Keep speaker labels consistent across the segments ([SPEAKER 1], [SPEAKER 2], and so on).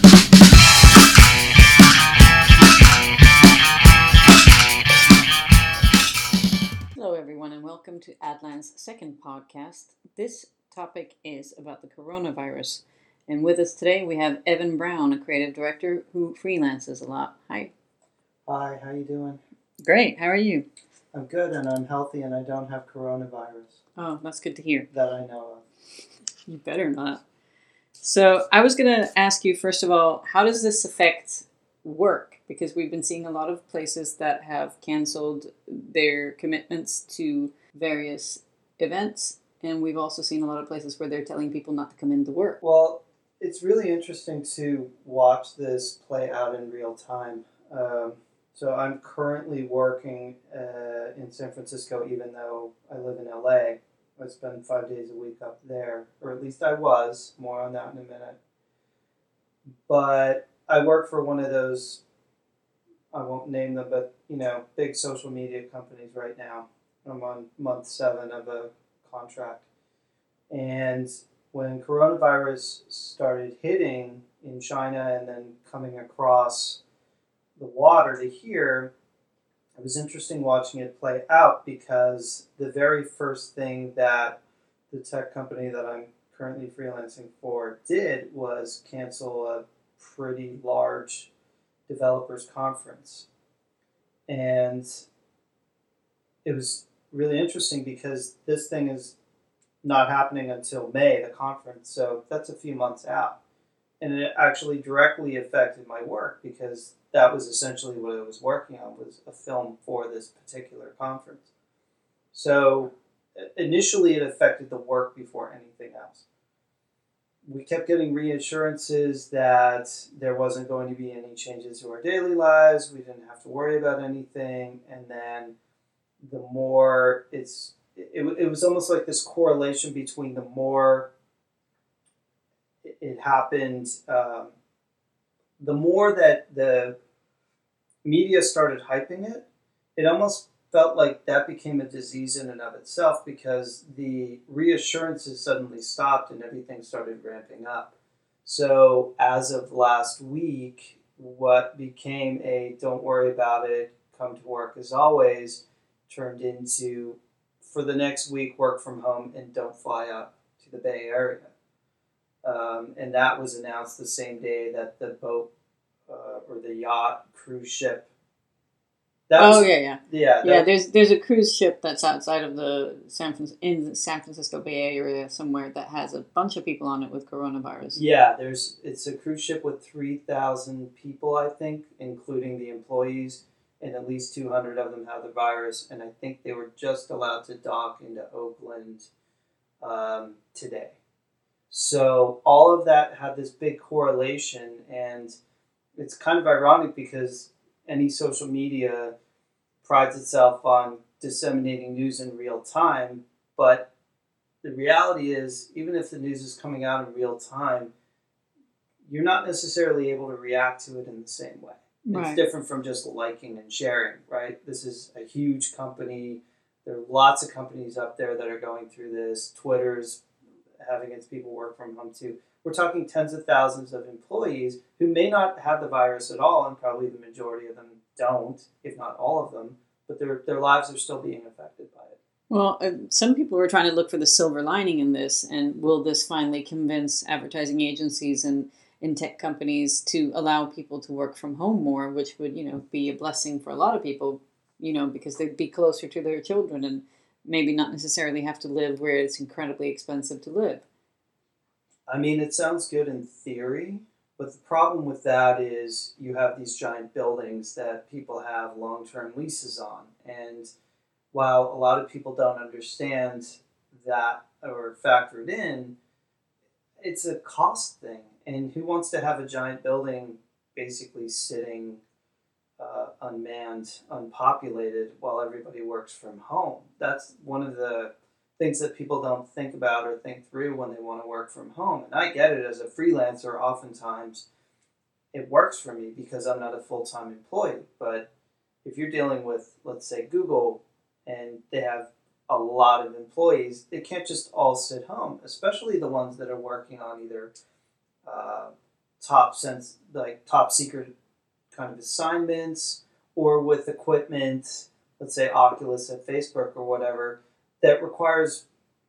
[SPEAKER 1] Hello, everyone, and welcome to Adlan's second podcast. This topic is about the coronavirus. And with us today, we have Evan Brown, a creative director who freelances a lot. Hi.
[SPEAKER 2] Hi, how you doing?
[SPEAKER 1] Great. How are you?
[SPEAKER 2] I'm good and I'm healthy and I don't have coronavirus
[SPEAKER 1] Oh, that's good to hear.
[SPEAKER 2] that I know of.
[SPEAKER 1] You better not. So, I was going to ask you, first of all, how does this affect work? Because we've been seeing a lot of places that have canceled their commitments to various events. And we've also seen a lot of places where they're telling people not to come into work.
[SPEAKER 2] Well, it's really interesting to watch this play out in real time. So I'm currently working in San Francisco, even though I live in LA. I spend 5 days a week up there, or at least I was. More on that in a minute. But I work for one of those, I won't name them, but big social media companies right now. I'm on month 7 of a contract. And when coronavirus started hitting in China and then coming across the water to here, it was interesting watching it play out because the very first thing that the tech company that I'm currently freelancing for did was cancel a pretty large developers conference. And it was really interesting because this thing is not happening until May, the conference, so that's a few months out. And it actually directly affected my work because that was essentially what I was working on, was a film for this particular conference. So initially it affected the work before anything else. We kept getting reassurances that there wasn't going to be any changes to our daily lives, we didn't have to worry about anything, and then the more it was almost like this correlation between the more it happened, the more that the media started hyping it, it almost felt like that became a disease in and of itself because the reassurances suddenly stopped and everything started ramping up. So as of last week, what became a don't worry about it, come to work as always, turned into for the next week work from home and don't fly up to the Bay Area. And that was announced the same day that the boat or the yacht cruise ship.
[SPEAKER 1] Yeah.
[SPEAKER 2] Yeah.
[SPEAKER 1] There's a cruise ship that's outside of in the San Francisco Bay Area somewhere that has a bunch of people on it with coronavirus.
[SPEAKER 2] Yeah, it's a cruise ship with 3,000 people, I think, including the employees, and at least 200 of them have the virus. And I think they were just allowed to dock into Oakland today. So all of that had this big correlation, and it's kind of ironic because any social media prides itself on disseminating news in real time, but the reality is, even if the news is coming out in real time, you're not necessarily able to react to it in the same way.
[SPEAKER 1] Right.
[SPEAKER 2] It's different from just liking and sharing, right? This is a huge company. There are lots of companies up there that are going through this. Twitter's having its people work from home too. We're talking tens of thousands of employees who may not have the virus at all, and probably the majority of them don't, if not all of them, but their lives are still being affected by it.
[SPEAKER 1] Well, some people were trying to look for the silver lining in this, and will this finally convince advertising agencies and tech companies to allow people to work from home more, which would, be a blessing for a lot of people, because they'd be closer to their children and maybe not necessarily have to live where it's incredibly expensive to live.
[SPEAKER 2] I mean, it sounds good in theory, but the problem with that is you have these giant buildings that people have long-term leases on. And while a lot of people don't understand that or factor it in, it's a cost thing. And who wants to have a giant building basically sitting unmanned, unpopulated while everybody works from home? That's one of the things that people don't think about or think through when they want to work from home. And I get it as a freelancer, oftentimes it works for me because I'm not a full-time employee. But if you're dealing with, let's say, Google, and they have a lot of employees, they can't just all sit home, especially the ones that are working on either top secret kind of assignments, or with equipment, let's say Oculus at Facebook or whatever, that requires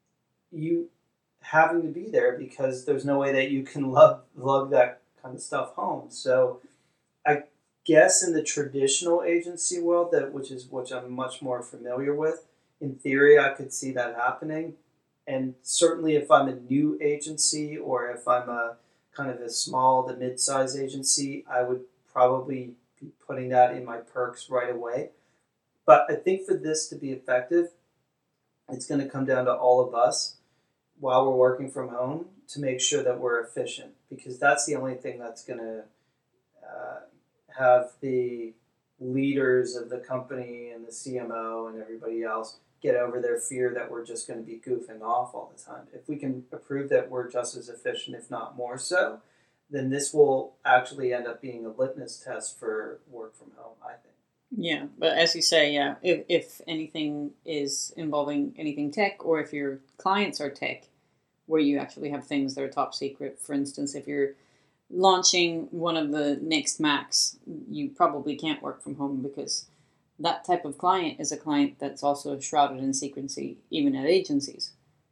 [SPEAKER 2] you having to be there because there's no way that you can lug that kind of stuff home. So I guess in the traditional agency world, which I'm much more familiar with, in theory I could see that happening. And certainly if I'm a new agency or if I'm a kind of a small to mid-size agency, I would probably be putting that in my perks right away. But I think for this to be effective, it's going to come down to all of us while we're working from home to make sure that we're efficient, because that's the only thing that's going to uh, have the leaders of the company and the CMO and everybody else get over their fear that we're just going to be goofing off all the time. If we can prove that we're just as efficient, if not more so, then this will actually end up being a litmus test for work from home, I think.
[SPEAKER 1] Yeah, but as you say, yeah, if anything is involving anything tech, or if your clients are tech, where you actually have things that are top secret. For instance, if you're launching one of the next Macs, you probably can't work from home because that type of client is a client that's also shrouded in secrecy, even at agencies.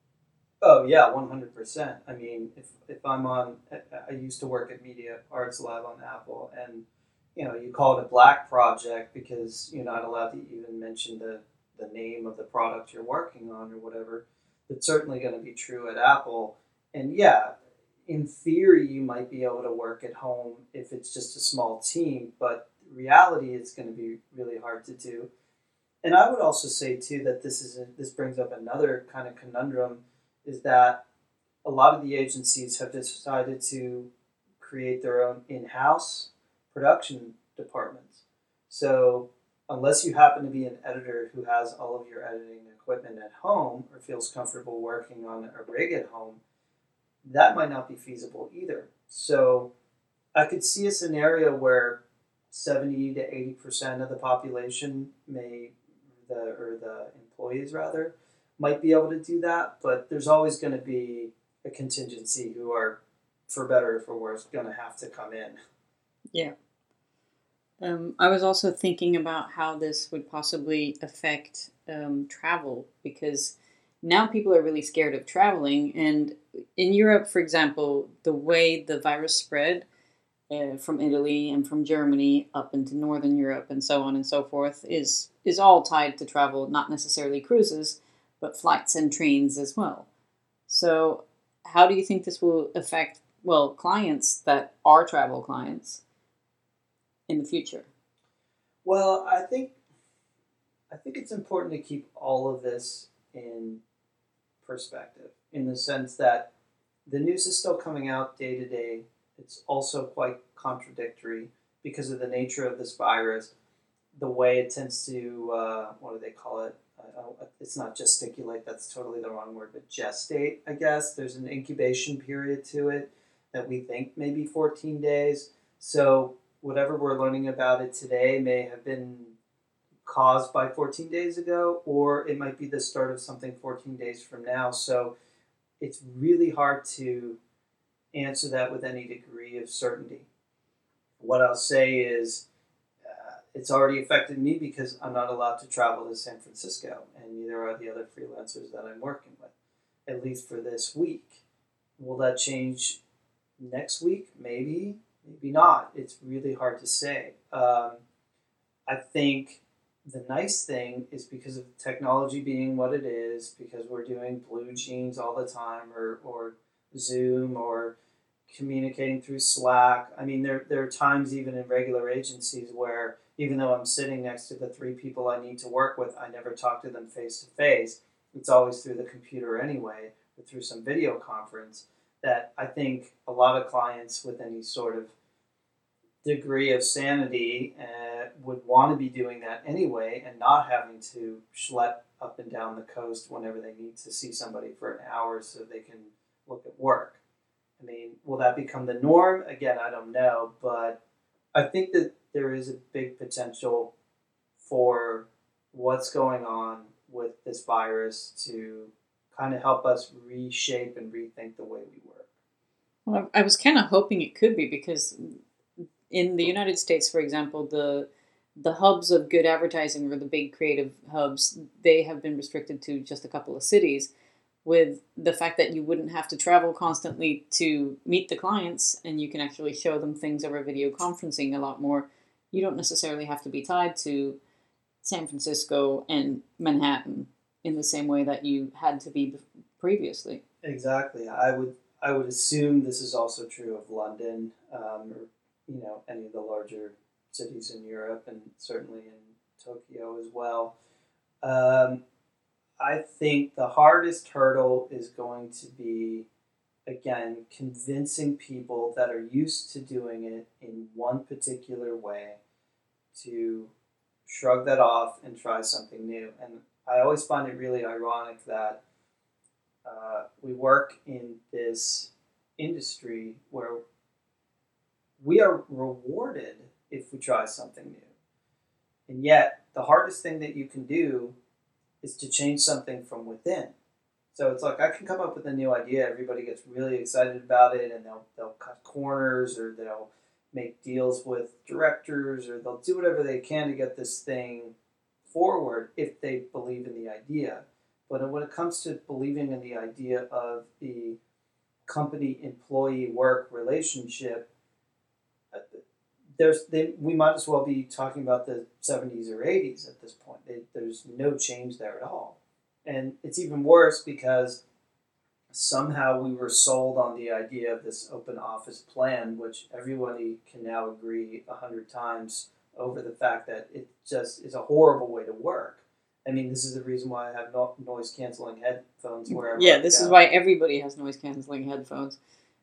[SPEAKER 2] Oh yeah, 100%. I mean, if I'm on, I used to work at Media Arts Lab on Apple, and you call it a black project because you're not allowed to even mention the name of the product you're working on or whatever. It's certainly going to be true at Apple. And yeah, in theory, you might be able to work at home if it's just a small team, but reality is going to be really hard to do. And I would also say too that this brings up another kind of conundrum, is that a lot of the agencies have decided to create their own in-house production departments. So unless you happen to be an editor who has all of your editing equipment at home or feels comfortable working on a rig at home, that might not be feasible either. So I could see a scenario where 70 to 80% of the population the employees rather, might be able to do that, but there's always going to be a contingency who are, for better or for worse, going to have to come in.
[SPEAKER 1] Yeah. I was also thinking about how this would possibly affect travel, because now people are really scared of traveling. And in Europe, for example, the way the virus spread from Italy and from Germany up into Northern Europe and so on and so forth is all tied to travel, not necessarily cruises, but flights and trains as well. So, how do you think this will affect, well, clients that are travel clients in the future?
[SPEAKER 2] Well, I think it's important to keep all of this in perspective, in the sense that the news is still coming out day to day. It's also quite contradictory because of the nature of this virus, the way it tends to, what do they call it? It's not gesticulate, that's totally the wrong word, but gestate, I guess. There's an incubation period to it that we think may be 14 days. So, whatever we're learning about it today may have been caused by 14 days ago, or it might be the start of something 14 days from now. So, it's really hard to answer that with any degree of certainty. What I'll say is it's already affected me because I'm not allowed to travel to San Francisco, and neither are the other freelancers that I'm working with, at least for this week. Will that change next week? Maybe, maybe not. It's really hard to say. I think the nice thing is because of technology being what it is, because we're doing Blue Jeans all the time, or Zoom, or communicating through Slack. I mean, there are times even in regular agencies where even though I'm sitting next to the three people I need to work with, I never talk to them face to face. It's always through the computer anyway, or through some video conference. That I think a lot of clients with any sort of degree of sanity would want to be doing that anyway, and not having to schlep up and down the coast whenever they need to see somebody for an hour so they can look at work. I mean, will that become the norm? Again, I don't know, but I think that there is a big potential for what's going on with this virus to kind of help us reshape and rethink the way we work.
[SPEAKER 1] Well, I was kind of hoping it could be because in the United States, for example, the hubs of good advertising or the big creative hubs, they have been restricted to just a couple of cities. With the fact that you wouldn't have to travel constantly to meet the clients and you can actually show them things over video conferencing a lot more, you don't necessarily have to be tied to San Francisco and Manhattan in the same way that you had to be previously.
[SPEAKER 2] Exactly. I would assume this is also true of London, or any of the larger cities in Europe, and certainly in Tokyo as well. Um, I think the hardest hurdle is going to be, again, convincing people that are used to doing it in one particular way to shrug that off and try something new. And I always find it really ironic that we work in this industry where we are rewarded if we try something new. And yet, the hardest thing that you can do is to change something from within. So it's like I can come up with a new idea, everybody gets really excited about it, and they'll cut corners or they'll make deals with directors or they'll do whatever they can to get this thing forward if they believe in the idea. But when it comes to believing in the idea of the company employee work relationship, uh, we might as well be talking about the 70s or 80s at this point. There's no change there at all. And it's even worse because somehow we were sold on the idea of this open office plan, which everybody can now agree 100 times over the fact that it just is a horrible way to work. I mean, this is the reason why I have noise canceling headphones wherever
[SPEAKER 1] Yeah,
[SPEAKER 2] I
[SPEAKER 1] this is
[SPEAKER 2] go.
[SPEAKER 1] why everybody has noise canceling headphones.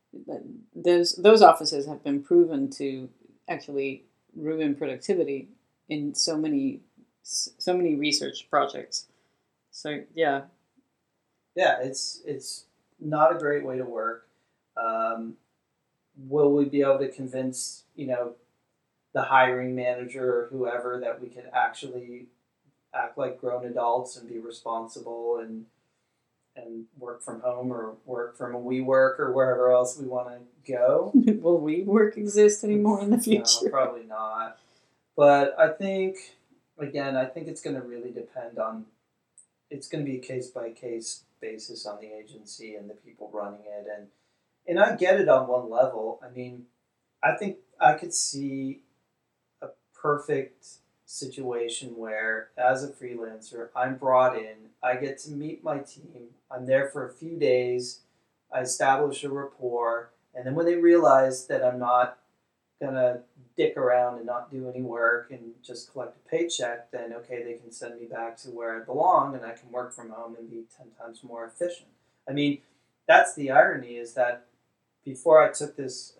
[SPEAKER 1] Those offices have been proven to actually ruin productivity in so many research projects. So yeah,
[SPEAKER 2] Yeah, it's not a great way to work. Um, will we be able to convince the hiring manager or whoever that we could actually act like grown adults and be responsible and work from home or work from a WeWork or wherever else we want to go?
[SPEAKER 1] will WeWork exist anymore in the
[SPEAKER 2] No,
[SPEAKER 1] future?
[SPEAKER 2] probably not. But I think, again, I think it's going to really depend on, it's going to be a case by case basis on the agency and the people running it. And I get it on one level. I mean, I think I could see a perfect situation where, as a freelancer, I'm brought in, I get to meet my team, I'm there for a few days, I establish a rapport, and then when they realize that I'm not gonna dick around and not do any work and just collect a paycheck, then okay, they can send me back to where I belong and I can work from home and be 10 times more efficient. I mean, that's the irony is that before I took this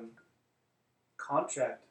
[SPEAKER 2] contract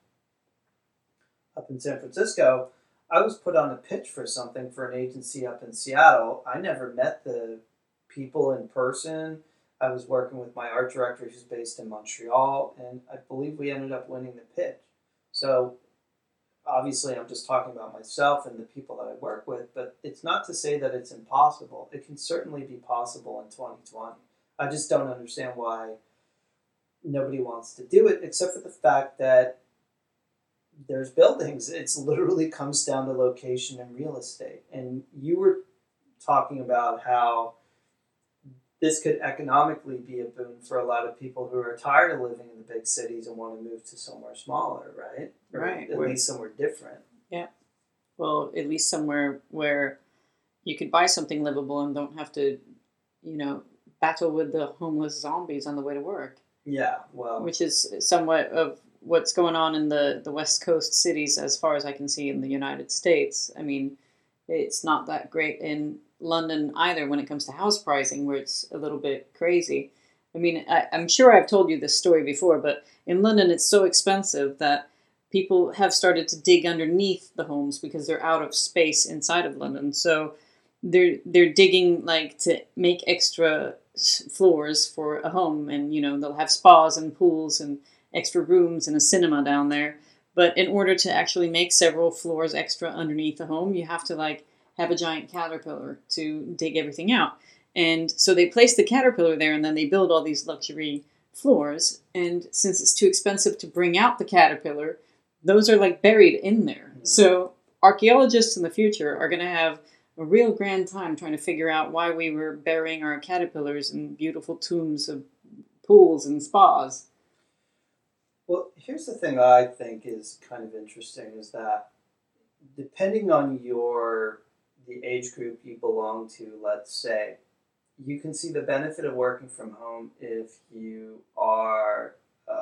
[SPEAKER 2] up in San Francisco, I was put on a pitch for something for an agency up in Seattle. I never met the people in person. I was working with my art director who's based in Montreal, and I believe we ended up winning the pitch. So obviously, I'm just talking about myself and the people that I work with, but it's not to say that it's impossible. It can certainly be possible in 2020. I just don't understand why nobody wants to do it, except for the fact that there's buildings. It's literally comes down to location and real estate. And you were talking about how this could economically be a boon for a lot of people who are tired of living in the big cities and want to move to somewhere smaller, right? Or
[SPEAKER 1] Right.
[SPEAKER 2] at least somewhere different.
[SPEAKER 1] Yeah. Well, at least somewhere where you could buy something livable and don't have to, you know, battle with the homeless zombies on the way to work,
[SPEAKER 2] Yeah, well,
[SPEAKER 1] which is somewhat of what's going on in the West Coast cities, as far as I can see in the United States. I mean, it's not that great in London either when it comes to house pricing, where it's a little bit crazy. I mean, I'm sure I've told you this story before, but in London, it's so expensive that people have started to dig underneath the homes because they're out of space inside of London. So they're digging like to make extra floors for a home, and they'll have spas and pools and extra rooms and a cinema down there. But in order to actually make several floors extra underneath the home, you have to like have a giant caterpillar to dig everything out. And so they place the caterpillar there, and then they build all these luxury floors, and since it's too expensive to bring out the caterpillar, those are like buried in there.
[SPEAKER 2] Mm.
[SPEAKER 1] So archaeologists in the future are going to have a real grand time trying to figure out why we were burying our caterpillars in beautiful tombs of pools and spas.
[SPEAKER 2] Well, here's the thing I think is kind of interesting is that depending on the age group you belong to, let's say, you can see the benefit of working from home if you are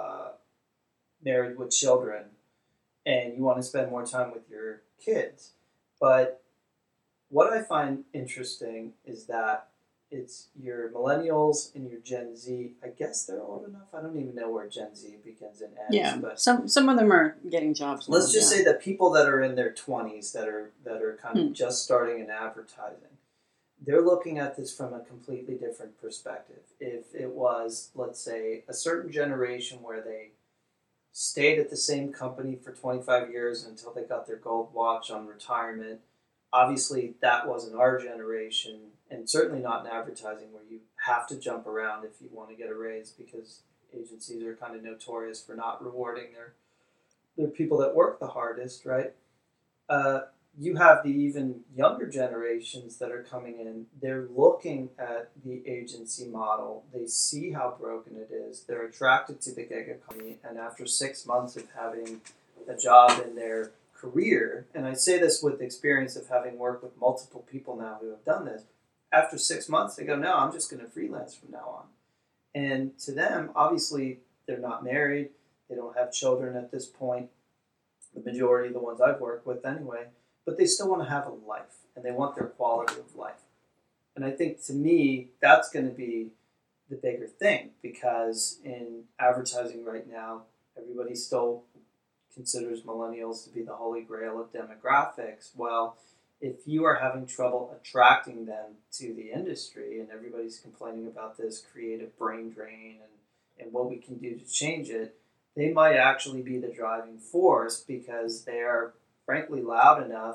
[SPEAKER 2] married with children and you want to spend more time with your kids. But what I find interesting is that it's your millennials and your Gen Z. I guess they're old enough. I don't even know where Gen Z begins and ends.
[SPEAKER 1] Yeah,
[SPEAKER 2] But
[SPEAKER 1] some of them are getting jobs now.
[SPEAKER 2] let's just say the people that are in their 20s that are kind of just starting in advertising, they're looking at this from a completely different perspective. If it was, let's say, a certain generation where they stayed at the same company for 25 years until they got their gold watch on retirement. Obviously, that wasn't our generation, and certainly not in advertising where you have to jump around if you want to get a raise because agencies are kind of notorious for not rewarding their people that work the hardest, right? Uh, you have the even younger generations that are coming in. They're looking at the agency model. They see how broken it is. They're attracted to the gig economy. And after 6 months of having a job in their career, and I say this with experience of having worked with multiple people now who have done this, after 6 months, they go, no, I'm just going to freelance from now on. And to them, obviously, they're not married. They don't have children at this point. The majority of the ones I've worked with anyway, but they still want to have a life and they want their quality of life. And I think to me, that's going to be the bigger thing because in advertising right now, everybody still considers millennials to be the holy grail of demographics. Well, if you are having trouble attracting them to the industry and everybody's complaining about this creative brain drain and what we can do to change it, they might actually be the driving force because they are frankly loud enough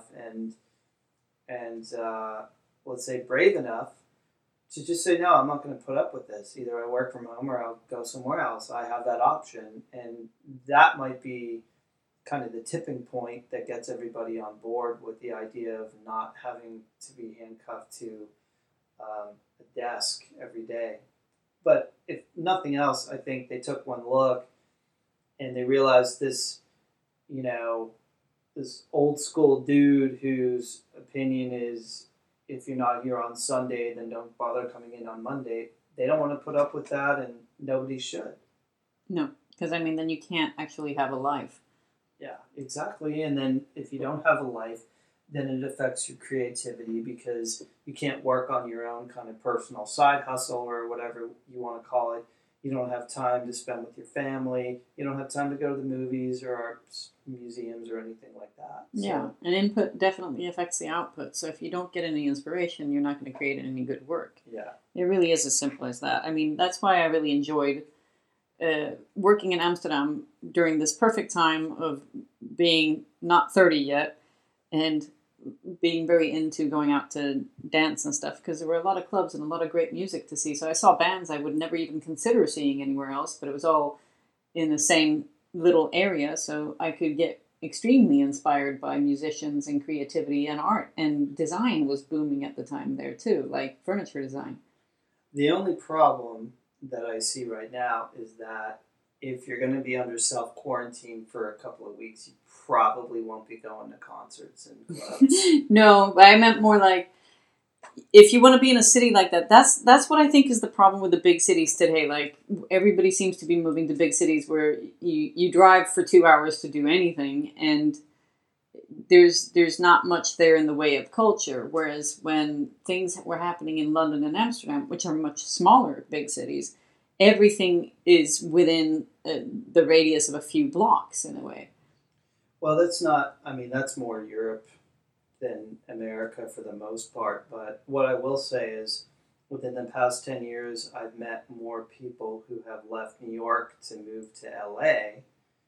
[SPEAKER 2] and let's say brave enough to just say no, I'm not going to put up with this. Either I work from home or I'll go somewhere else. I have that option, and that might be kind of the tipping point that gets everybody on board with the idea of not having to be handcuffed to a desk every day. But if nothing else, I think they took one look and they realized this, you know, this old school dude whose opinion is if you're not here on Sunday, then don't bother coming in on Monday. They don't want to put up with that, and nobody should.
[SPEAKER 1] No, because I mean, then you can't actually have a life.
[SPEAKER 2] Yeah, exactly. And then if you don't have a life, then it affects your creativity because you can't work on your own kind of personal side hustle or whatever you want to call it. You don't have time to spend with your family. You don't have time to go to the movies or arts museums or anything like that.
[SPEAKER 1] Yeah, and input definitely affects the output. So if you don't get any inspiration, you're not going to create any good work.
[SPEAKER 2] Yeah.
[SPEAKER 1] It really is as simple as that. I mean, that's why I really enjoyed working in Amsterdam during this perfect time of being not 30 yet and being very into going out to dance and stuff because there were a lot of clubs and a lot of great music to see. So I saw bands I would never even consider seeing anywhere else, but it was all in the same little area. So I could get extremely inspired by musicians and creativity and art. And design was booming at the time there too, like furniture design.
[SPEAKER 2] The only problem that I see right now is that if you're going to be under self quarantine for a couple of weeks, you probably won't be going to concerts and clubs.
[SPEAKER 1] No, but I meant more like if you want to be in a city like that, that's what I think is the problem with the big cities today. Like everybody seems to be moving to big cities where you drive for 2 hours to do anything, and there's not much there in the way of culture. Whereas when things were happening in London and Amsterdam, which are much smaller big cities, everything is within the radius of a few blocks in a way.
[SPEAKER 2] Well, that's not, I mean, that's more Europe than America for the most part. But what I will say is within the past 10 years, I've met more people who have left New York to move to LA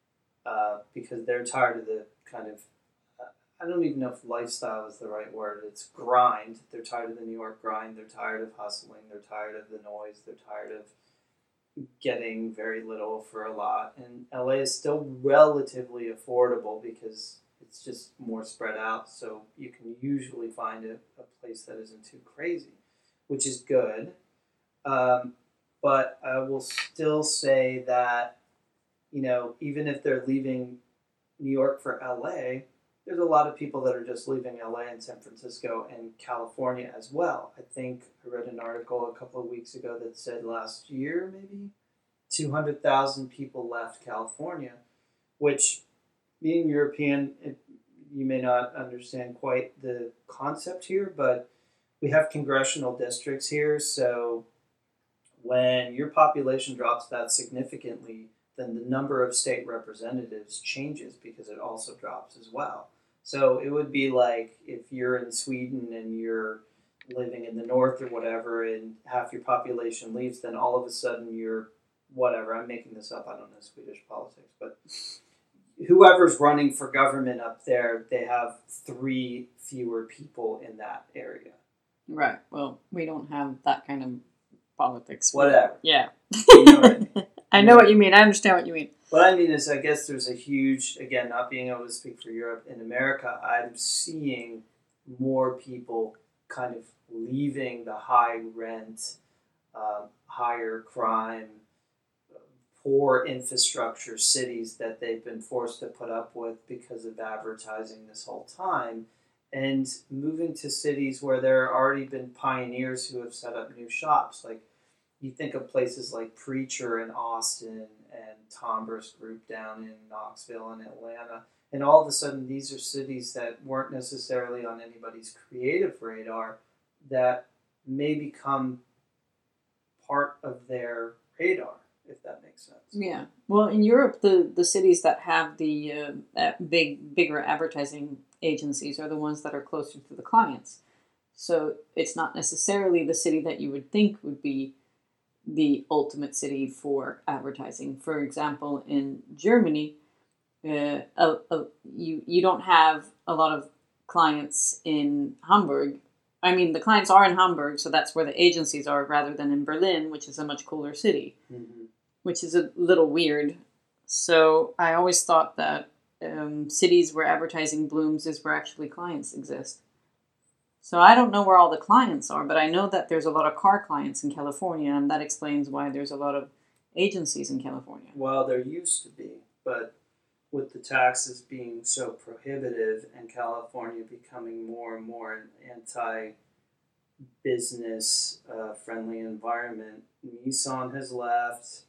[SPEAKER 2] because they're tired of the kind of I don't even know if lifestyle is the right word. It's grind. They're tired of the New York grind. They're tired of hustling. They're tired of the noise. They're tired of, getting very little for a lot. And LA is still relatively affordable because it's just more spread out. So you can usually find a place that isn't too crazy, which is good. Um, but I will still say that, even if they're leaving New York for LA, there's a lot of people that are just leaving LA and San Francisco and California as well. I think I read an article a couple of weeks ago that said last year, maybe 200,000 people left California, which, being European, you may not understand quite the concept here, but we have congressional districts here. So when your population drops that significantly, then the number of state representatives changes because it also drops as well. So it would be like if you're in Sweden and you're living in the north or whatever, and half your population leaves, then all of a sudden you're whatever. I'm making this up. I don't know Swedish politics, but whoever's running for government up there, they have three fewer people in that area.
[SPEAKER 1] Right. Well, we don't have that kind of politics.
[SPEAKER 2] Whatever.
[SPEAKER 1] Yeah.
[SPEAKER 2] You know what I mean.
[SPEAKER 1] I know what you mean. I understand what you mean.
[SPEAKER 2] What I mean is, I guess there's a huge, again, not being able to speak for Europe, in America, I'm seeing more people kind of leaving the high rent, higher crime, poor infrastructure cities that they've been forced to put up with because of advertising this whole time, and moving to cities where there have already been pioneers who have set up new shops. Like, you think of places like Preacher in Austin and Tombrus Group down in Knoxville and Atlanta. And all of a sudden, these are cities that weren't necessarily on anybody's creative radar that may become part of their radar, if that makes sense.
[SPEAKER 1] Yeah. Well, in Europe, the cities that have the bigger advertising agencies are the ones that are closer to the clients. So it's not necessarily the city that you would think would be the ultimate city for advertising. For example, in Germany, you don't have a lot of clients in Hamburg. I mean, the clients are in Hamburg, so that's where the agencies are, rather than in Berlin, which is a much cooler city, which is a little weird. So I always thought that cities where advertising blooms is where actually clients exist. So I don't know where all the clients are, but I know that there's a lot of car clients in California, and that explains why there's a lot of agencies in California.
[SPEAKER 2] Well, there used to be, but with the taxes being so prohibitive and California becoming more and more an anti-business friendly environment, Nissan has left,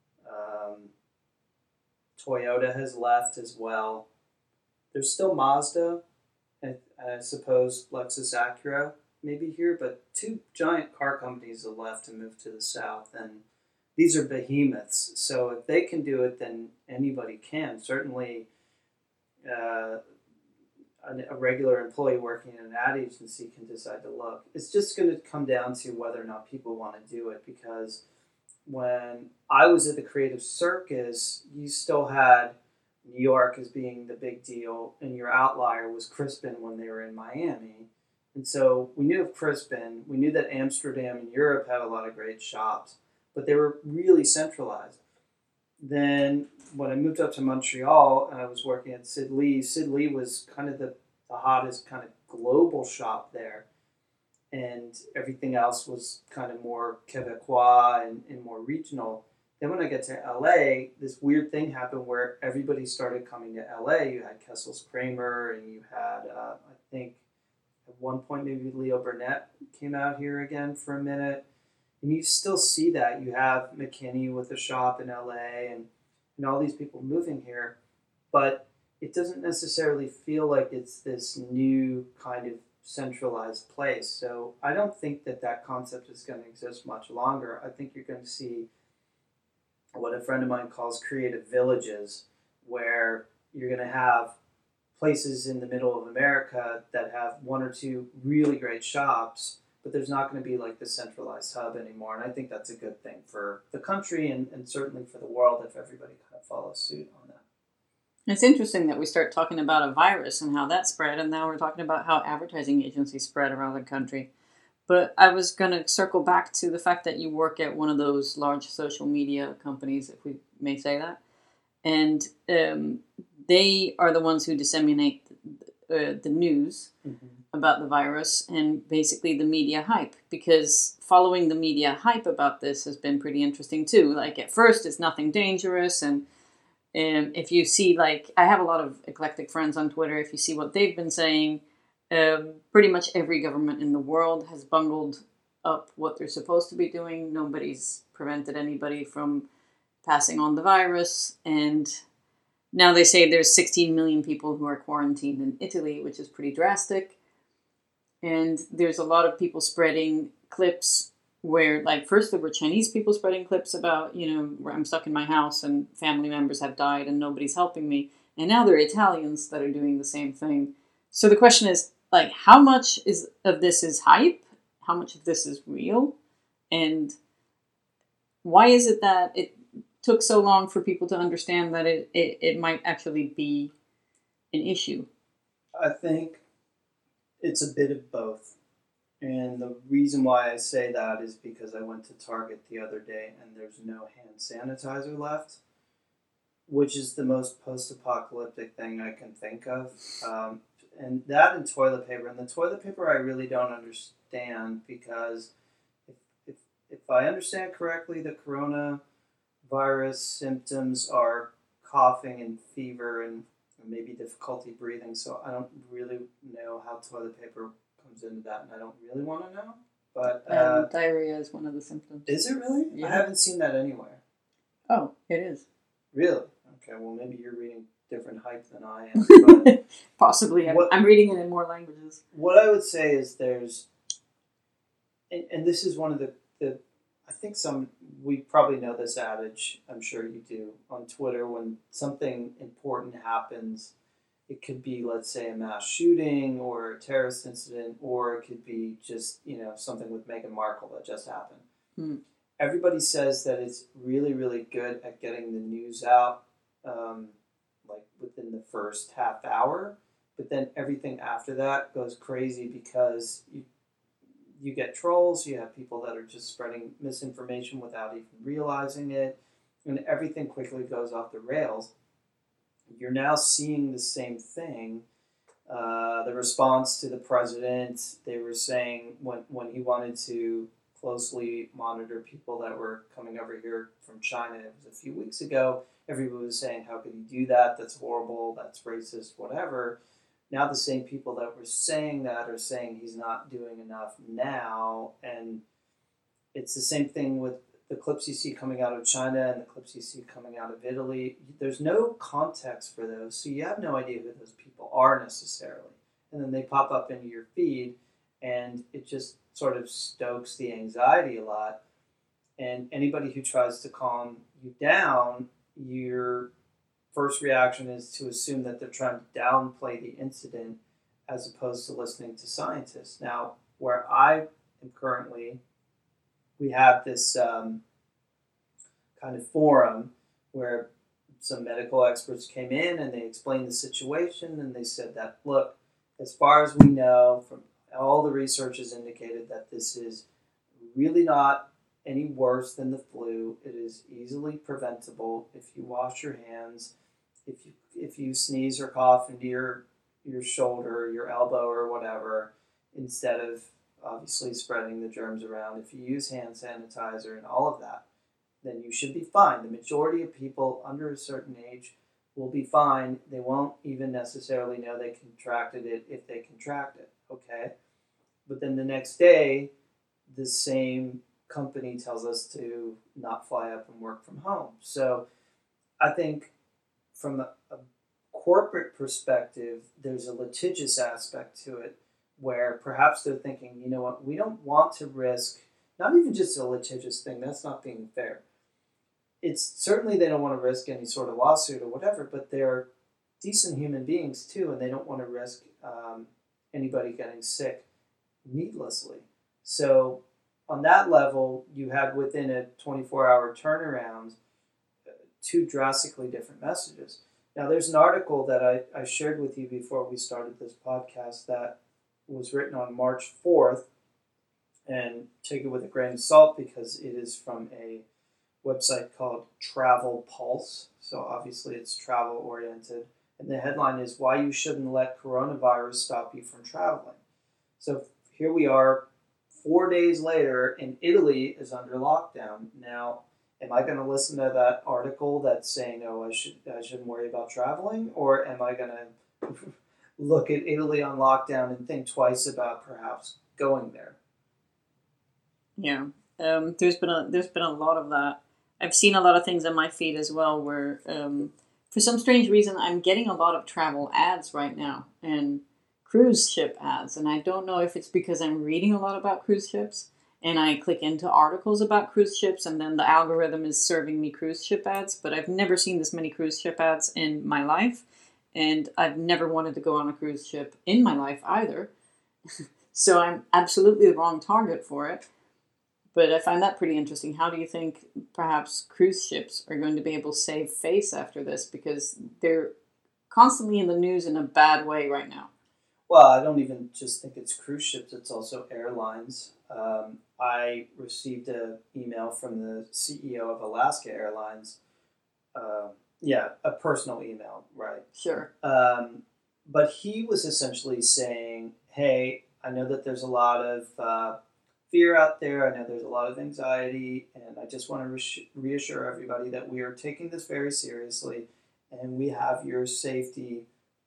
[SPEAKER 2] Toyota has left as well. There's still Mazda, and I suppose Lexus Acura maybe here, but two giant car companies have left and moved to the south, and these are behemoths. So if they can do it, then anybody can. Certainly, a regular employee working in an ad agency can decide to look. It's just going to come down to whether or not people want to do it, because when I was at the Creative Circus, you still had New York as being the big deal, and your outlier was Crispin when they were in Miami. And so we knew of Crispin. We knew that Amsterdam and Europe had a lot of great shops, but they were really centralized. Then when I moved up to Montreal and I was working at Sid Lee was kind of the hottest kind of global shop there. And everything else was kind of more Quebecois and more regional. Then when I get to LA, this weird thing happened where everybody started coming to LA. You had Kessel's Kramer, and you had, I think, at one point maybe Leo Burnett came out here again for a minute. And you still see that. You have McKinney with a shop in LA and all these people moving here. But it doesn't necessarily feel like it's this new kind of centralized place. So I don't think that concept is going to exist much longer. I think you're going to see what a friend of mine calls creative villages, where you're going to have places in the middle of America that have one or two really great shops, but there's not going to be like the centralized hub anymore. And I think that's a good thing for the country and certainly for the world if everybody kind of follows suit on that.
[SPEAKER 1] It's interesting that we start talking about a virus and how that spread, and now we're talking about how advertising agencies spread around the country. But I was going to circle back to the fact that you work at one of those large social media companies, if we may say that. And they are the ones who disseminate the news about the virus and basically the media hype. Because following the media hype about this has been pretty interesting too. Like at first it's nothing dangerous, and if you see, like, I have a lot of eclectic friends on Twitter, if you see what they've been saying, pretty much every government in the world has bungled up what they're supposed to be doing. Nobody's prevented anybody from passing on the virus. And now they say there's 16 million people who are quarantined in Italy, which is pretty drastic. And there's a lot of people spreading clips where, like, first there were Chinese people spreading clips about, where I'm stuck in my house and family members have died and nobody's helping me. And now there are Italians that are doing the same thing. So the question is, like, how much of this is hype? How much of this is real? And why is it that it took so long for people to understand that it might actually be an issue?
[SPEAKER 2] I think it's a bit of both. And the reason why I say that is because I went to Target the other day and there's no hand sanitizer left, which is the most post-apocalyptic thing I can think of. And that and toilet paper. And the toilet paper I really don't understand, because if I understand correctly, the coronavirus symptoms are coughing and fever and maybe difficulty breathing. So I don't really know how toilet paper comes into that, and I don't really want to know. But
[SPEAKER 1] diarrhea is one of the symptoms.
[SPEAKER 2] Is it really? Yeah. I haven't seen that anywhere.
[SPEAKER 1] Oh, it is.
[SPEAKER 2] Really? Okay, well, maybe you're reading different hype than I am. But
[SPEAKER 1] possibly. I'm reading it in more languages.
[SPEAKER 2] What I would say is there's, and this is one of the I think we probably know this adage, I'm sure you do, on Twitter. When something important happens, it could be, let's say, a mass shooting or a terrorist incident, or it could be just, something with Meghan Markle that just happened. Everybody says that it's really, really good at getting the news out, like within the first half hour, but then everything after that goes crazy because you get trolls, you have people that are just spreading misinformation without even realizing it, and everything quickly goes off the rails. You're now seeing the same thing. The response to the president, they were saying when he wanted to closely monitor people that were coming over here from China, it was a few weeks ago, everybody was saying, how could he do that? That's horrible, that's racist, whatever. Now the same people that were saying that are saying he's not doing enough now. And it's the same thing with the clips you see coming out of China and the clips you see coming out of Italy. There's no context for those, so you have no idea who those people are necessarily. And then they pop up into your feed, and it just sort of stokes the anxiety a lot. And anybody who tries to calm you down, your first reaction is to assume that they're trying to downplay the incident as opposed to listening to scientists. Now, where I am currently, we have this kind of forum where some medical experts came in and they explained the situation, and they said that, look, as far as we know, from all the research has indicated that this is really not any worse than the flu. It is easily preventable if you wash your hands, if you sneeze or cough into your shoulder, your elbow, or whatever, instead of obviously spreading the germs around. If you use hand sanitizer and all of that, then you should be fine. The majority of people under a certain age will be fine. They won't even necessarily know they contracted it if they contract it, okay? But then the next day, the same company tells us to not fly up and work from home. So I think from a corporate perspective, there's a litigious aspect to it where perhaps they're thinking, you know what, we don't want to risk, not even just a litigious thing, that's not being fair. It's certainly they don't want to risk any sort of lawsuit or whatever, but they're decent human beings too, and they don't want to risk anybody getting sick needlessly. So on that level, you had within a 24-hour turnaround two drastically different messages. Now, there's an article that I shared with you before we started this podcast that was written on March 4th, and take it with a grain of salt because it is from a website called Travel Pulse. So obviously it's travel oriented. And the headline is Why You Shouldn't Let Coronavirus Stop You from Traveling. So here we are 4 days later, and Italy is under lockdown. Now, am I going to listen to that article that's saying, "Oh, I shouldn't worry about traveling," or am I going to look at Italy on lockdown and think twice about perhaps going there?
[SPEAKER 1] Yeah. There's been a lot of that. I've seen a lot of things on my feed as well where for some strange reason I'm getting a lot of travel ads right now and cruise ship ads, and I don't know if it's because I'm reading a lot about cruise ships and I click into articles about cruise ships and then the algorithm is serving me cruise ship ads, but I've never seen this many cruise ship ads in my life, and I've never wanted to go on a cruise ship in my life either. So I'm absolutely the wrong target for it. But I find that pretty interesting. How do you think perhaps cruise ships are going to be able to save face after this? Because they're constantly in the news in a bad way right now.
[SPEAKER 2] Well, I don't even just think it's cruise ships, it's also airlines. I received an email from the CEO of Alaska Airlines. Uh, yeah, a personal email, right?
[SPEAKER 1] Sure.
[SPEAKER 2] But he was essentially saying, hey, I know that there's a lot of fear out there. I know there's a lot of anxiety. And I just want to reassure everybody that we are taking this very seriously and we have your safety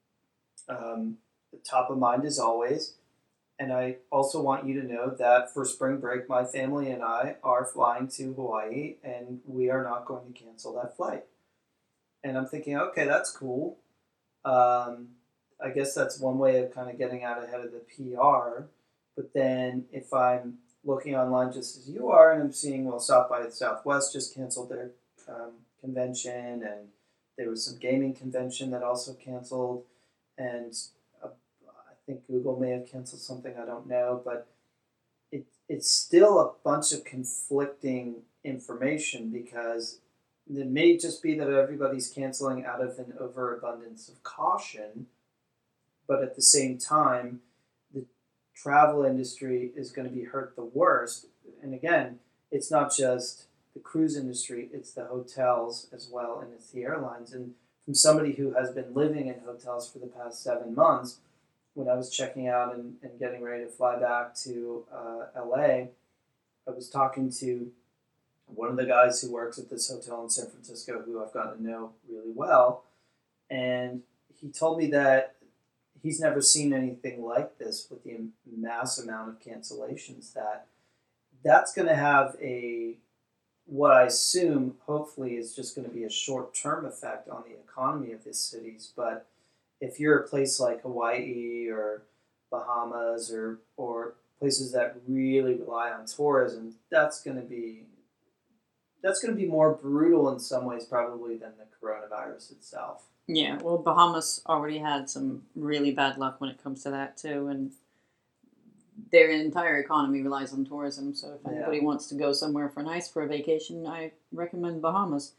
[SPEAKER 2] top of mind as always. And I also want you to know that for spring break, my family and I are flying to Hawaii and we are not going to cancel that flight. And I'm thinking, okay, that's cool. Um, I guess that's one way of kind of getting out ahead of the PR. But then if I'm looking online just as you are and I'm seeing, well, South by Southwest just canceled their convention and there was some gaming convention that also canceled. And I think Google may have canceled something, I don't know. But it's still a bunch of conflicting information because it may just be that everybody's canceling out of an overabundance of caution, but at the same time, the travel industry is going to be hurt the worst. And again, it's not just the cruise industry, it's the hotels as well, and it's the airlines. And from somebody who has been living in hotels for the past 7 months, when I was checking out and getting ready to fly back to LA, I was talking to one of the guys who works at this hotel in San Francisco who I've gotten to know really well. And he told me that he's never seen anything like this with the mass amount of cancellations that's going to have what I assume hopefully is just going to be a short-term effect on the economy of these cities. But if you're a place like Hawaii or Bahamas or places that really rely on tourism, that's going to be more brutal in some ways probably than the coronavirus itself.
[SPEAKER 1] Yeah, well, Bahamas already had some really bad luck when it comes to that, too. And their entire economy relies on tourism. So if anybody wants to go somewhere for a vacation, I recommend Bahamas.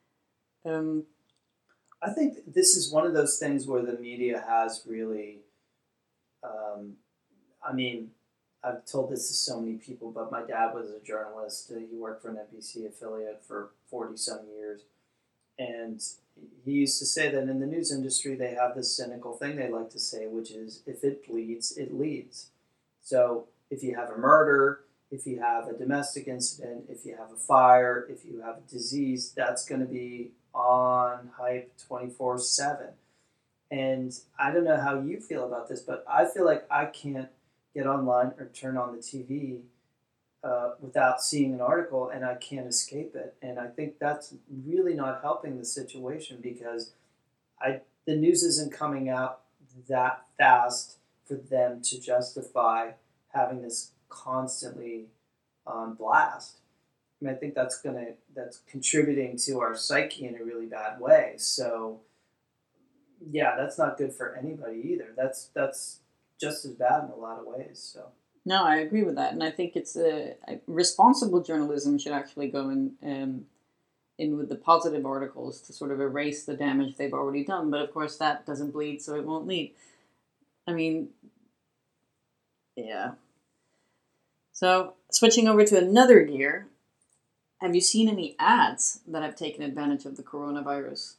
[SPEAKER 2] I think this is one of those things where the media has really, I mean, I've told this to so many people, but my dad was a journalist. He worked for an NBC affiliate for 40 some years. And he used to say that in the news industry, they have this cynical thing they like to say, which is if it bleeds, it leads. So if you have a murder, if you have a domestic incident, if you have a fire, if you have a disease, that's going to be on hype 24/7. And I don't know how you feel about this, but I feel like I can't get online or turn on the TV without seeing an article, and I can't escape it. And I think that's really not helping the situation because the news isn't coming out that fast for them to justify having this constantly on blast. I mean, I think that's contributing to our psyche in a really bad way. So yeah, that's not good for anybody either. That's just as bad in a lot of ways. So.
[SPEAKER 1] No, I agree with that, and I think it's responsible journalism should actually go in with the positive articles to sort of erase the damage they've already done. But of course, that doesn't bleed, so it won't lead. I mean, yeah. So, switching over to another gear, have you seen any ads that have taken advantage of the coronavirus?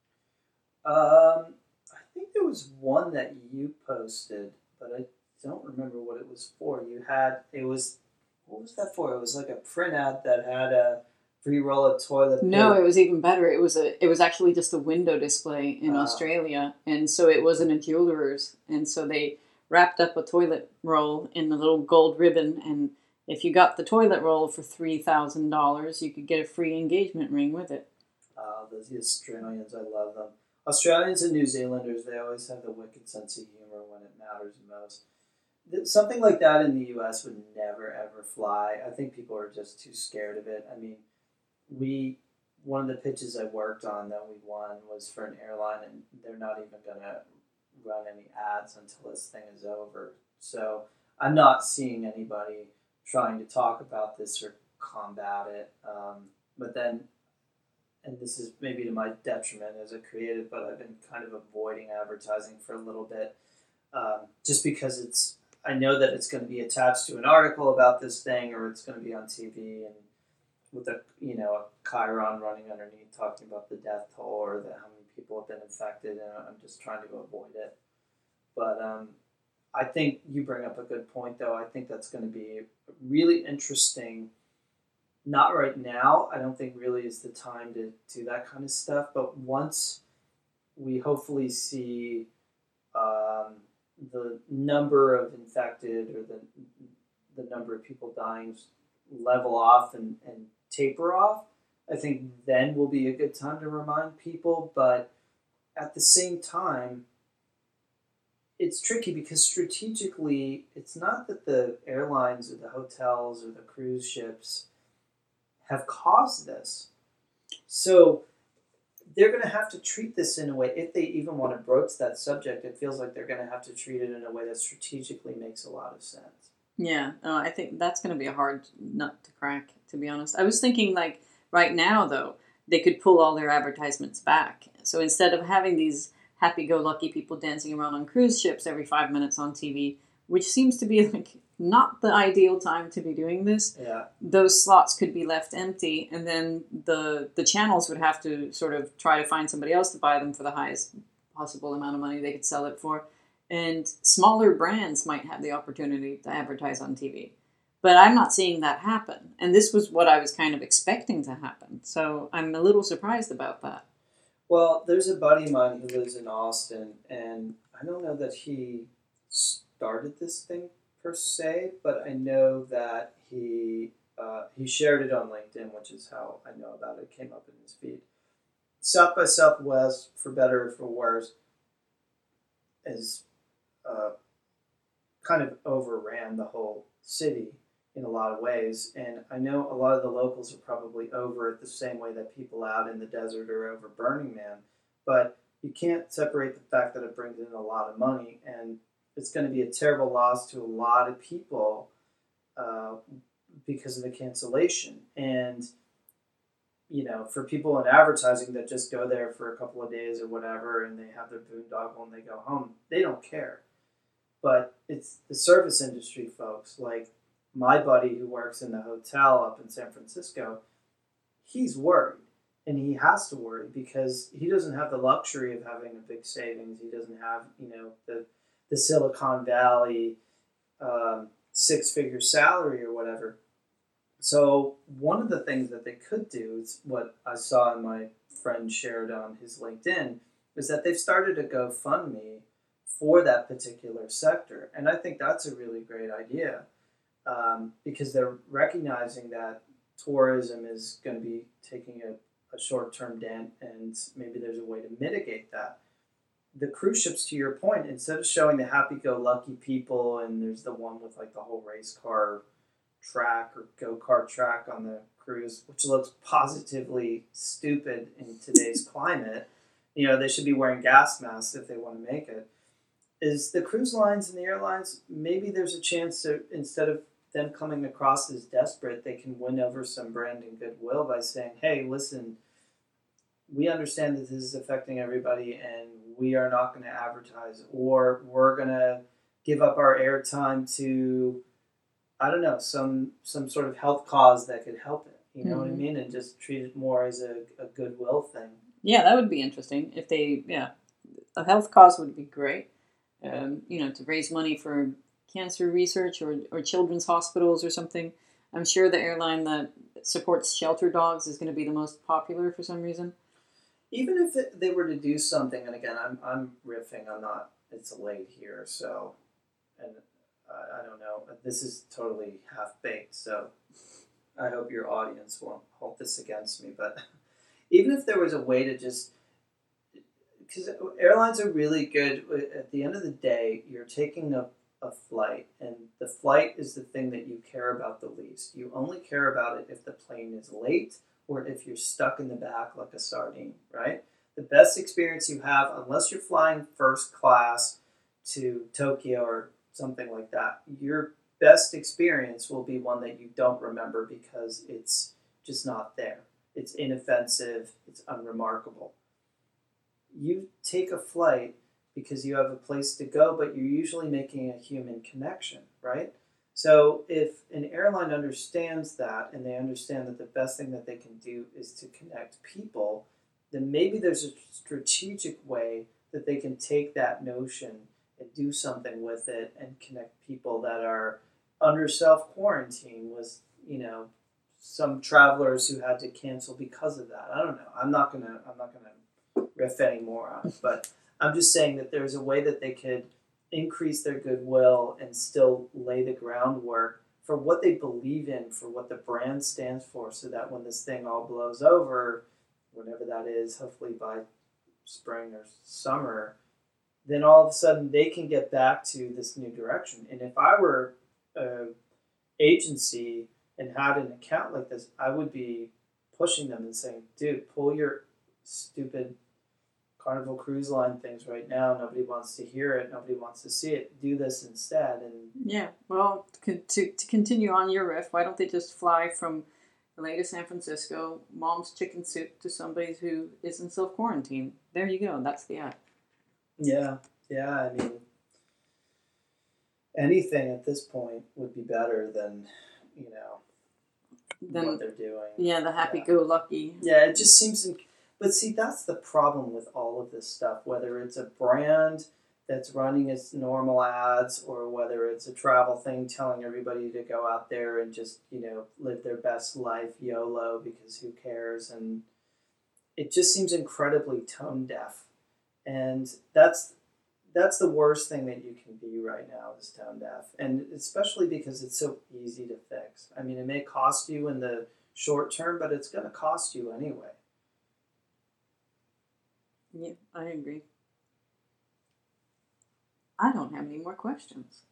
[SPEAKER 2] I think there was one that you posted, but I don't remember what it was for. What was that for? It was like a print ad that had a free roll of toilet
[SPEAKER 1] No,
[SPEAKER 2] paper.
[SPEAKER 1] it was even better. It was actually just a window display in Australia, and so it wasn't a jeweler's, and so they wrapped up a toilet roll in a little gold ribbon, and if you got the toilet roll for $3,000, you could get a free engagement ring with it.
[SPEAKER 2] Those Australians, I love them. Australians and New Zealanders, they always have the wicked sense of humor when it matters most. Something like that in the U.S. would never ever fly. I think people are just too scared of it. I mean, we one of the pitches I worked on that we won was for an airline, and they're not even gonna run any ads until this thing is over. So I'm not seeing anybody trying to talk about this or combat it. But then, and this is maybe to my detriment as a creative, but I've been kind of avoiding advertising for a little bit, just because I know that it's going to be attached to an article about this thing, or it's going to be on TV, and with a chyron running underneath talking about the death toll or how many people have been infected, and I'm just trying to avoid it. But I think you bring up a good point, though. I think that's going to be really interesting. Not right now. I don't think really is the time to do that kind of stuff. But once we hopefully see the number of infected or the number of people dying level off and taper off, I think then will be a good time to remind people. But at the same time, it's tricky because strategically, it's not that the airlines or the hotels or the cruise ships have caused this. So they're going to have to treat this in a way, if they even want to broach that subject, it feels like they're going to have to treat it in a way that strategically makes a lot of sense.
[SPEAKER 1] Yeah, I think that's going to be a hard nut to crack, to be honest. I was thinking, like, right now, though, they could pull all their advertisements back. So instead of having these happy go lucky people dancing around on cruise ships every 5 minutes on TV, which seems to be like not the ideal time to be doing this,
[SPEAKER 2] Yeah.
[SPEAKER 1] those slots could be left empty, and then the channels would have to sort of try to find somebody else to buy them for the highest possible amount of money they could sell it for. And smaller brands might have the opportunity to advertise on TV. But I'm not seeing that happen. And this was what I was kind of expecting to happen. So I'm a little surprised about that.
[SPEAKER 2] Well, there's a buddy of mine who lives in Austin, and I don't know that he started this thing per se, but I know that he shared it on LinkedIn, which is how I know about it. It came up in his feed. South by Southwest, for better or for worse, is kind of overran the whole city in a lot of ways. And I know a lot of the locals are probably over it the same way that people out in the desert are over Burning Man. But you can't separate the fact that it brings in a lot of money, and it's going to be a terrible loss to a lot of people uh, because of the cancellation. And for people in advertising that just go there for a couple of days or whatever, and they have their boondoggle and they go home, they don't care. But it's the service industry folks, like my buddy who works in the hotel up in San Francisco. He's worried, and he has to worry because he doesn't have the luxury of having a big savings. He doesn't have the Silicon Valley six-figure salary or whatever. So one of the things that they could do is what I saw in my friend shared on his LinkedIn is that they've started a GoFundMe for that particular sector. And I think that's a really great idea because they're recognizing that tourism is going to be taking a short-term dent, and maybe there's a way to mitigate that. The cruise ships, to your point, instead of showing the happy-go-lucky people, and there's the one with like the whole race car track or go-kart track on the cruise, which looks positively stupid in today's climate. They should be wearing gas masks if they want to make it. Is the cruise lines and the airlines, maybe there's a chance to, instead of them coming across as desperate, they can win over some brand and goodwill by saying, hey, listen, we understand that this is affecting everybody and we are not going to advertise, or we're going to give up our airtime to I don't know, some sort of health cause that could help it. You know what I
[SPEAKER 1] Hmm.
[SPEAKER 2] mean? And just treat it more as a goodwill thing.
[SPEAKER 1] Yeah, that would be interesting if they. Yeah, a health cause would be great. To raise money for cancer research or children's hospitals or something. I'm sure the airline that supports shelter dogs is going to be the most popular for some reason.
[SPEAKER 2] Even if they were to do something, and again, I'm riffing. I'm not. It's late here, so and I don't know. This is totally half baked, so I hope your audience won't hold this against me. But even if there was a way to just because airlines are really good. At the end of the day, you're taking a flight, and the flight is the thing that you care about the least. You only care about it if the plane is late or if you're stuck in the back like a sardine, right? The best experience you have, unless you're flying first class to Tokyo or something like that, your best experience will be one that you don't remember because it's just not there. It's inoffensive, it's unremarkable. You take a flight because you have a place to go, but you're usually making a human connection, right? So if an airline understands that and they understand that the best thing that they can do is to connect people, then maybe there's a strategic way that they can take that notion and do something with it and connect people that are under self quarantine with, some travelers who had to cancel because of that. I don't know. I'm not gonna riff anymore on it. But I'm just saying that there's a way that they could increase their goodwill and still lay the groundwork for what they believe in, for what the brand stands for, so that when this thing all blows over, whenever that is, hopefully by spring or summer, then all of a sudden they can get back to this new direction. And if I were a agency and had an account like this, I would be pushing them and saying, dude, pull your stupid Carnival Cruise Line things right now. Nobody wants to hear it. Nobody wants to see it. Do this instead. And
[SPEAKER 1] Yeah, well, to continue on your riff, why don't they just fly from LA to San Francisco, mom's chicken soup to somebody who is in self quarantine? There you go. That's the app.
[SPEAKER 2] yeah, yeah. I mean, anything at this point would be better than you know what
[SPEAKER 1] Then,
[SPEAKER 2] they're doing.
[SPEAKER 1] yeah, the
[SPEAKER 2] Yeah,
[SPEAKER 1] happy-go-lucky.
[SPEAKER 2] yeah. It just seems. But see, that's the problem with all of this stuff. Whether it's a brand that's running its normal ads, or whether it's a travel thing telling everybody to go out there and just live their best life, YOLO, because who cares? And it just seems incredibly tone deaf, and that's the worst thing that you can be right now is tone deaf, and especially because it's so easy to fix. I mean, it may cost you in the short term, but it's going to cost you anyway.
[SPEAKER 1] Yeah, I agree. I don't have any more questions.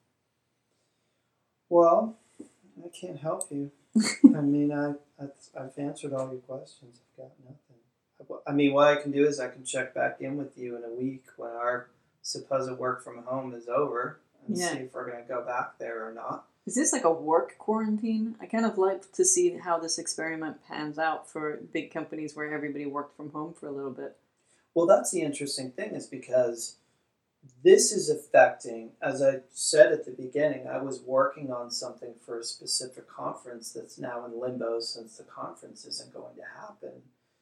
[SPEAKER 2] Well, I can't help you. I mean, I've answered all your questions. I've got nothing. I mean, what I can do is I can check back in with you in a week when our supposed work from home is over and
[SPEAKER 1] Yeah.
[SPEAKER 2] see if we're going to go back there or not.
[SPEAKER 1] Is this like a work quarantine? I kind of like to see how this experiment pans out for big companies where everybody worked from home for a little bit.
[SPEAKER 2] Well, that's the interesting thing is because this is affecting, as I said at the beginning, I was working on something for a specific conference that's now in limbo since the conference isn't going to happen.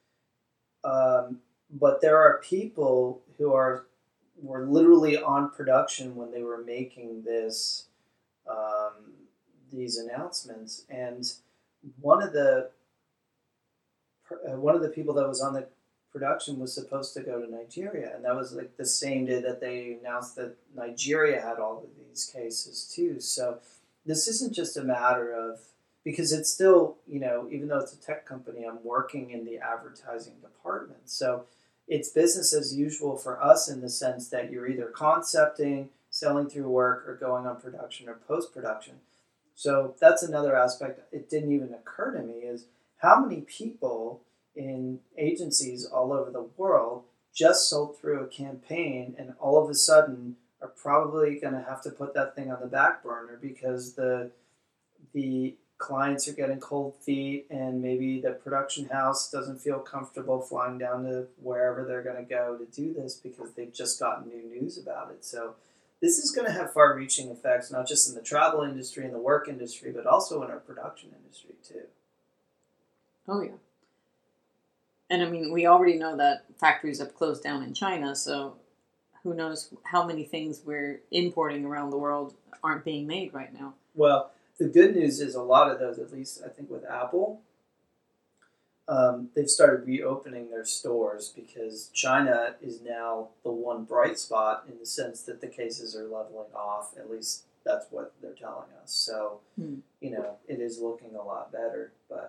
[SPEAKER 2] But there are people who were literally on production when they were making um, these announcements, and one of the one of the people that was on the production was supposed to go to Nigeria, and that was like the same day that they announced that Nigeria had all of these cases too. So this isn't just a matter of because it's still even though it's a tech company, I'm working in the advertising department, so it's business as usual for us in the sense that you're either concepting, selling through work, or going on production or post production. So that's another aspect. It didn't even occur to me is how many people in agencies all over the world just sold through a campaign and all of a sudden are probably going to have to put that thing on the back burner because the clients are getting cold feet and maybe the production house doesn't feel comfortable flying down to wherever they're going to go to do this because they've just gotten new news about it. So this is going to have far-reaching effects, not just in the travel industry and the work industry, but also in our production industry too.
[SPEAKER 1] Oh yeah. And I mean, we already know that factories have closed down in China, so who knows how many things we're importing around the world aren't being made right now.
[SPEAKER 2] Well, the good news is a lot of those, at least I think with Apple, they've started reopening their stores because China is now the one bright spot in the sense that the cases are leveling off. At least that's what they're telling us. So, it is looking a lot better. But,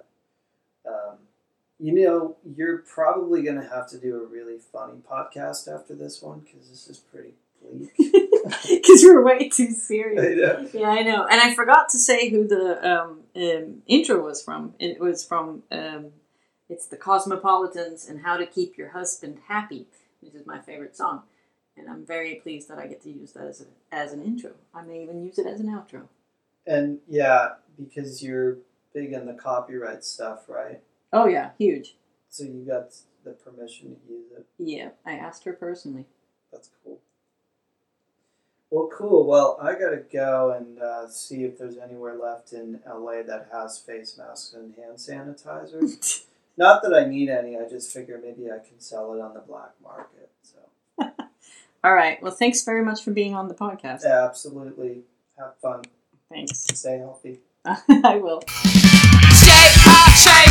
[SPEAKER 2] you're probably going to have to do a really funny podcast after this one because this is pretty bleak.
[SPEAKER 1] Because we're way too serious.
[SPEAKER 2] I know.
[SPEAKER 1] Yeah, I know. And I forgot to say who the intro was from. It was from... it's the Cosmopolitans and How to Keep Your Husband Happy, which is my favorite song. And I'm very pleased that I get to use that as an intro. I may even use it as an outro.
[SPEAKER 2] And yeah, because you're big in the copyright stuff, right?
[SPEAKER 1] Oh yeah, huge.
[SPEAKER 2] So you got the permission to use it.
[SPEAKER 1] Yeah, I asked her personally.
[SPEAKER 2] That's cool. Well, cool. Well, I gotta go and see if there's anywhere left in LA that has face masks and hand sanitizer. Not that I need any, I just figure maybe I can sell it on the black market. So.
[SPEAKER 1] All right. Well, thanks very much for being on the podcast.
[SPEAKER 2] Yeah, absolutely. Have fun.
[SPEAKER 1] Thanks.
[SPEAKER 2] Stay healthy.
[SPEAKER 1] I will.
[SPEAKER 3] Stay